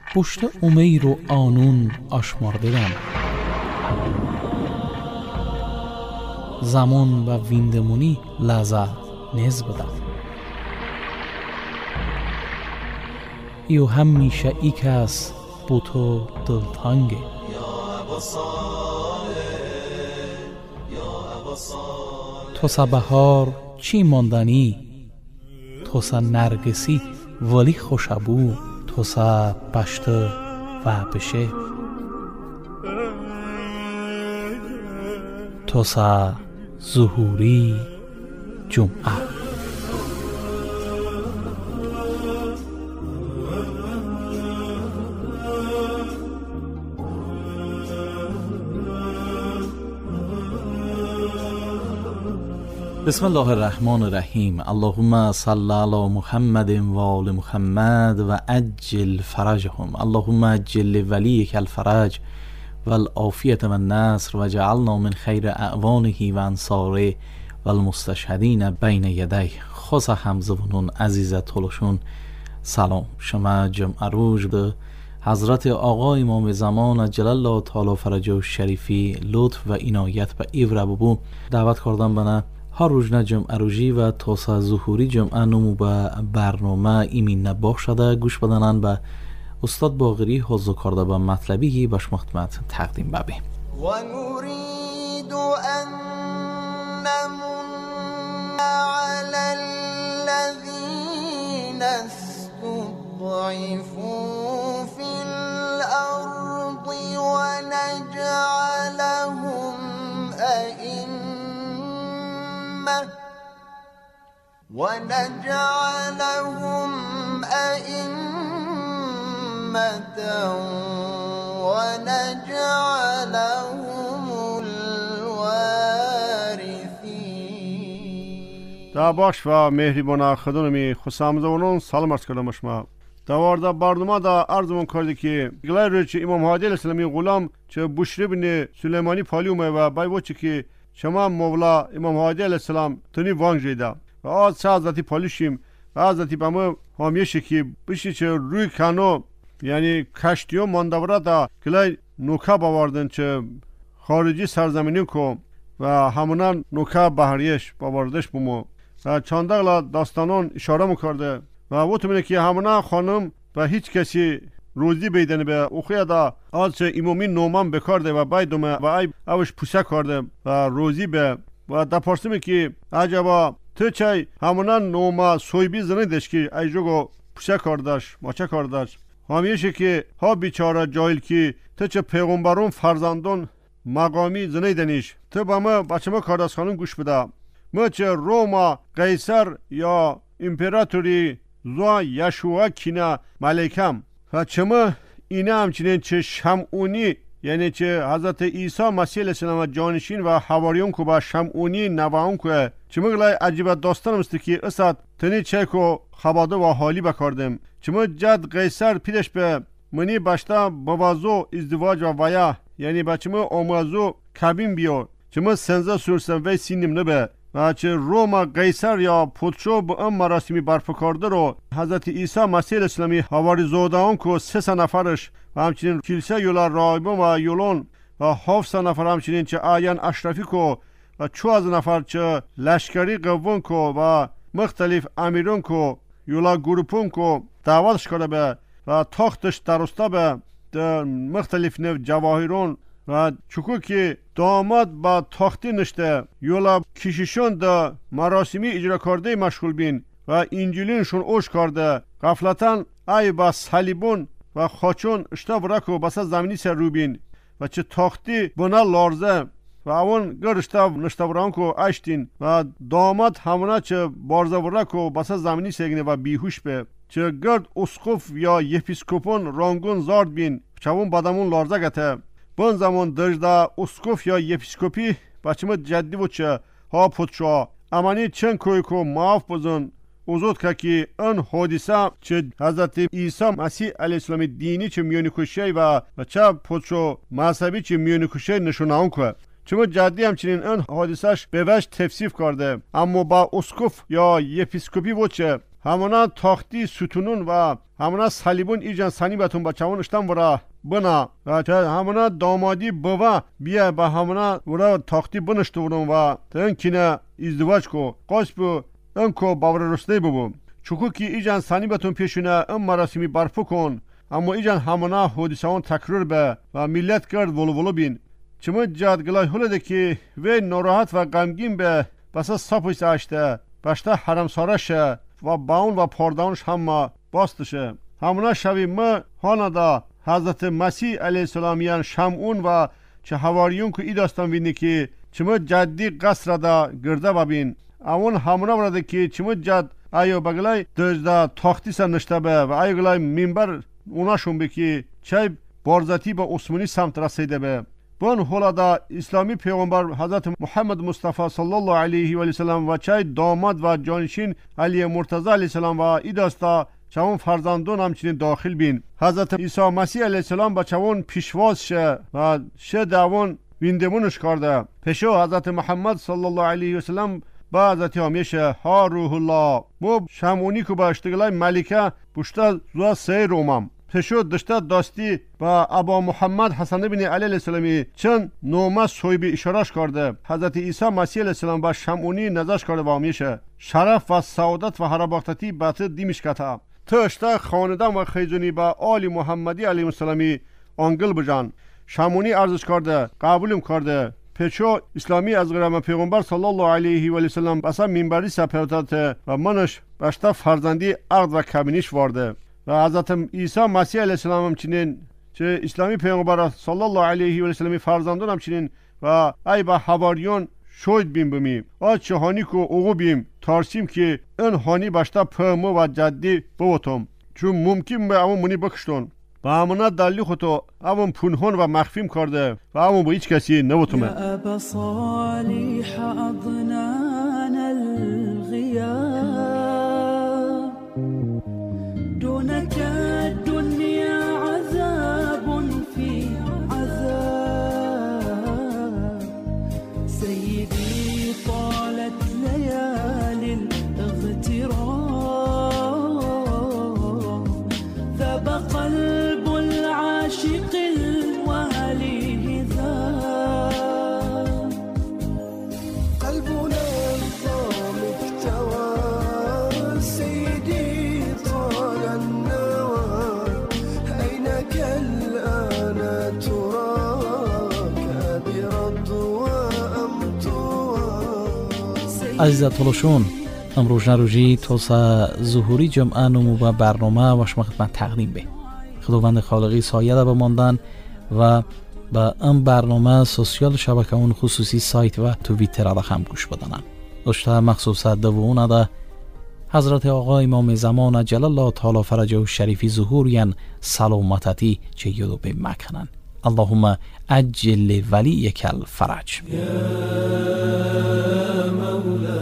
پشت امیر و آنون آشمارده‌ام. زمان و ویندمونی لذت نیز بدم. ایو همیشه ای کس بو تو دلتانگه. تو سا بهار چی ماندنی، تو سا نرگسی ولی خوشبو، تو سا پشته و بشه، تو سا ظهوری جمعه. بسم الله الرحمن الرحیم. اللهم صل علی محمد و آل محمد و عجل فرجهم. اللهم عجل ولیک الفرج و العافیت و النصر و جعلنا من خیر اعوانه و انصاره و المستشهدین بین یدیه. خاص همزبانان عزیز طولشون سلام. شما جمعه روز به حضرت آقا امام زمان عجل الله تعالی فرجه الشریفی لطف و عنایت به ایور ببو دعوت کردم بنا هر روز جمعه روزی و توسعه ظهوری جمعه نمو به برنامه ایمین نباخ شده گوش بدنن به استاد باقری حضور کرده به مطلبی باش خدمت تقدیم ببیم. و نريد ان نمن على الذين استضعفوا في الارض ونجعلهم أئمة ونجعلهم الوارثين. دا باش و مهربان خدمت خسامزونون سلام عرض کردم شما. دوارده برنامه دا عرضمون کرده که گلای چه امام هادی علیه السلامی غلام چه بشری بن سلیمانی پالیومه و بایوچه که شما مولا امام هادی علیه السلام تنی وانگ جیده و آز چه حضرتی پالیشیم و حضرتی بامه همیشه که بشی چه روی کنو یعنی کشتیو ماندوره دا گلای نوکه باوردن چه خارجی سرزمینی کو و همونان نوکه بحریش باوردش بمو و چندقلا داستانان اشاره میکرده و وطمینه که همونان خانم و هیچ کسی روزی بیدنه به اوخیه دا از چه امامی نومان بکارده و بایدومه و ای اوش پوسه کرده و روزی به و دا پرسیمه که عجبا تو چای همونان نوما سویبی زنیدش که ای جوگو پوسه کردش ماچه کردش همیشه که ها بیچاره جایل که تو چه پیغمبرون فرزندون مقامی زنیدنیش تو با ما بچه ما کاردست خانم گوش بده ما چه روما قیصر یا امپراتوری زوا یشوع کینا ملکم و چما اینه همچنین چه شمعونی یعنی چه حضرت عیسی مسیح علیه السلام جانشین و حواریون کو با شمعونی نواون کو چما گلای عجیب داستان است که اسات تنی چه کو خباده و حالی بکردم چما جد قیصر پیدش به منی باشتا بوازو ازدواج و ویا یعنی بچما اومازو کابین بیو چما سنزا سورسن و سینم نبه و چه روما قیصر یا پادشاه به ام مراسمی برپا کرده رو حضرت عیسی مسیح اسلامی حواری زودهان که 3 نفرش و همچنین کلیسا یولا راهبان و یولون و 7 نفر همچنین چه آیان اشرفی که و 14 نفر چه لشکری قوان که و مختلف امیرون که یولا گروپون که دعوتش کرده به و تاختش درسته به مختلف نو جواهرون و چکو که داماد با تاختی نشته یولا کشیشون دا مراسمی اجرا کرده مشغول بین و انجیلینشون اوش کرده غفلتاً ای با صلیبون و خاچون اشتاب رکو بسا زمینی سر رو بین و چه تاختی بنا لارزه و اون گر اشتاب نشتاب رانکو اشتین و داماد همونا چه بارزه ورکو بسا زمینی سگنه و بیهوش به چه گرد اسقف یا یپیسکوپون رانگون زارد بین چون بدمون لارزه گته بون زمان دجدا اسقف یا یپیسکوپی بچه جدی و چه ها پدشا امانی چند کوی کو معاف بزن اوزود که ان حادثه چه حضرت عیسی مسیح علیه السلام دینی چه میونی کشه و چه پدشا مذهبی چه میونی کشه نشونه اون که چون جدی همچنین این حادثهش به وجه تفسیر کرده اما با اسقف یا یپیسکوپی و چه همانا تاختی ستونون و همانا صلیبون ایجان سنی بتون با چون اشتم برا بنا و همانا دامادی بوا بیا با همانا ورا تاختی بنشتورون و تن کینه ازدواج کو قاسب انکو باور رسته ببو چوکو کی ایجان سنی بتون پیشونه ام مراسمی برپو کن اما ایجان همانا حادثه‌ان تکرار به و ملت کرد ولو بین چما جادگلای هلده که و ناراحت و غمگین به بس ساپویس اشته باشتا حرم سارشه و باون و پاردانش هم باستشه همونا شوی ما هاندا حضرت مسیح علیه السلامیان شمعون و چه حواریون که ای داستان وینه که چما جدی قصر دا گرده ببین اون همونا برده که چما جد ایو بگلای دجده تاختی سر نشته به و ایو گلای منبر اوناشون بکی چه بارزتی با عثمانی سمت رسیده به بون هولادا اسلامی پیغمبر حضرت محمد مصطفی صلی الله علیه و سلم و چای داماد و جانشین علی مرتضی علیه السلام و ای داستا چون فرزندون همچنین داخل بین حضرت عیسی مسیح علیه السلام با چون پیشواز شه و شه دوان ویندمونش کرده پیشو حضرت محمد صلی الله علیه و سلم با حضرت همیشه ها روح الله مو شمونی که با اشتغلای ملکه بشتا زوا سه رومم پیشو دشته داستی با ابا محمد حسن بن علی السلامی چند نومه صویبی اشارش کرده حضرت عیسی مسیح علیه السلام با شمعونی نزاش کرده با همیشه شرف و سعادت و هرباختتی بات دیمش کتا تشته خاندان و خیزونی با آل محمدی علیه السلامی آنگل بجان شمعونی ارزش کرده قبولم کرده پیشو اسلامی از غرام پیغمبر صلی الله علیه و سلم بسا منبری سپرتات و منش باشتا فرزندی عقد و کبینیش وارده و حضرت عیسی مسیح علیه السلام همچنین چه اسلامی پیغمبر صلی الله علیه و سلم فرزندان همچنین و ای با حواریون شوید بیم بمی آج چهانی که اوغو بیم تارسیم که این هانی باشتا پرمو و جدی بوتم چون ممکن به امون منی بکشتون و همونا دلی خودتو امون پنهان و مخفیم کرده و امون با هیچ کسی نوتمه یا ابا صالح اضنان الغیاب دونك الدنيا عذاب في عذاب سيدي طالت ليالي الاغتراب ذاب قلب العاشق الوالي ذاب قلبنا الضام اكتوى سيدي طال النوى أينك الآن تراك برضوى أم توى عزیزت طلوشون امروز نروجی توسا ظهوری جمعه نمو با برنامه و شما خدمت تقدیم به خداوند خالقی سایه را بماندن و با ام برنامه سوسیال شبکه اون خصوصی سایت و توییتر را هم گوش بدانن داشته مخصوصا دوونه دا حضرت آقا امام زمان جل الله تعالی فرجه شریفی ظهورین سلامتتی چه یدو به مکنن اللهم عجل ولیک الفرج يا مولاي